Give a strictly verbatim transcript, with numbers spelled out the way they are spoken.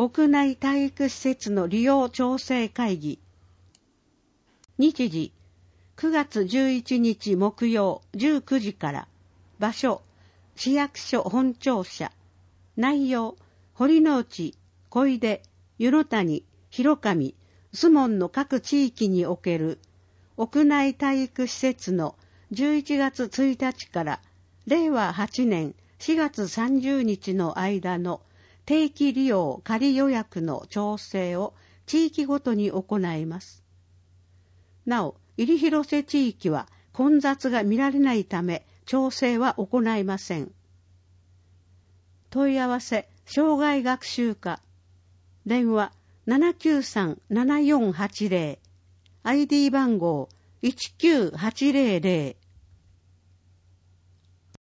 屋内体育施設の利用調整会議。日時、くがつじゅういちにち木曜じゅうくじから。場所、市役所本庁舎。内容、堀之内、小出、湯の谷、広上、守門の各地域における屋内体育施設のじゅういちがつついたちかられいわはちねんしがつさんじゅうにちの間の定期利用仮予約の調整を地域ごとに行います。なお、入広瀬地域は混雑が見られないため調整は行いません。問い合わせ、障害学習課。電話ななきゅうさんななよんはちゼロ、アイディー 番号いちきゅうはちゼロゼロ。